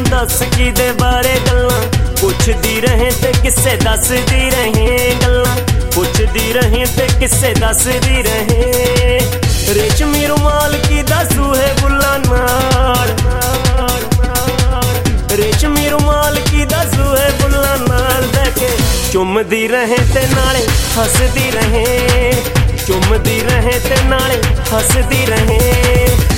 दस किदे बारे गल्लां पुछदी रहे ते किस्से दसदी रहे गल्लां पुछदी रहे ते किस्से दसदी रहे रेशमी रुमाल की दसू है बुल्ला नाल रेशमी रुमाल की दसू है बुल्ला नाल देखे चुमदी रहे ते नाले हसदी रहे चुमदी रहे ते नाले हसदी रहे।